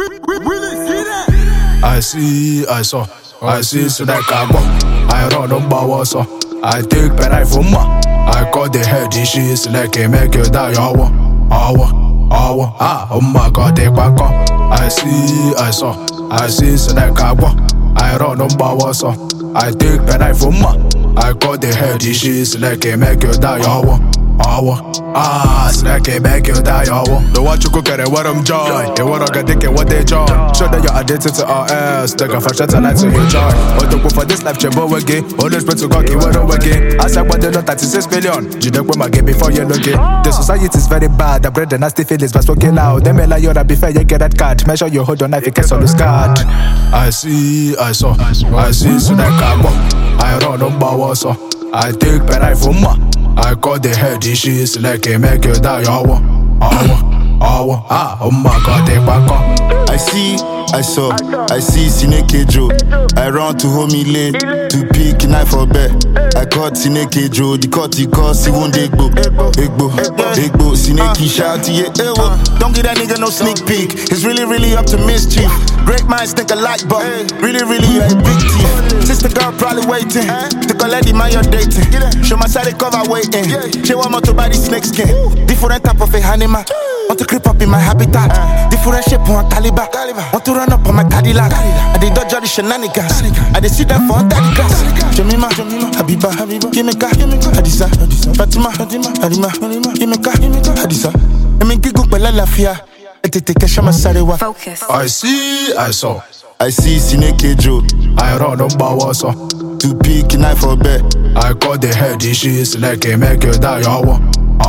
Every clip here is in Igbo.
I see, I saw, I see, so that I run on power, so I take penai for ma. I got the head, she's like a make you die, oh my god, they back up. I see, I saw, I see, so that I run on power, so I take penai for ma. I got the head, she's like a make you die, snack it, make you die, the watch you cook at it, what I'm joy. They want to get dick what they joy. Show that you're addicted to RS. Take a fashion tonight to enjoy. But to go for this life, Chebo again. Always pray to God, give it again. I said, what they know 36 million. You don't my game before you look it. The society is very bad. I bread the nasty feelings, but spoken out. Them like you're before you get that card. Make sure you hold your knife, you get on the card. I see, I saw, I see, so that I run on power, so I take penai for ma. I got the head, she's like a make you die, oh my god, they back up. I see, I saw, I see Sineke Joe. I run to homie lane to pick knife for bed. I caught Sineke Joe, the cut he cost, he won't Egbo, Sineke shout, yeah, ewo. Don't give that nigga no sneak peek. He's really up to mischief. Great minds think alike, but really you're a big thief. Sister girl probably waiting. The lady man you're dating. Show my side cover waiting. She want more to buy the snake skin. Different type of a animal. Want to creep up in my habitat. Different shape on Caliber. Want to run up on my Cadillac. I did dodge all the shenanigans. I did see them for daddy grass. Jemima, Habiba, Yemeka, Hadisa, Fatima, Halima, Yemeka, Hadisa. I mean, Gigo Bella Lafia. I see, I saw, I see Sineke Joe. I run on power, so to pick knife for bed. I got the head, she's like a make you die, oh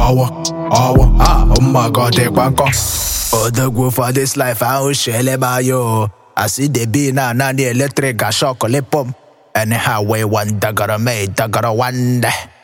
my god, they back up. Oh, the go for this life, I will share by you. I see the beat now, the electric, I shock, lip pump. Anyhow, way one, da gotta make, da gotta wonder.